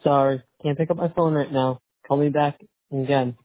Sorry, can't pick up my phone right now. Call me back again.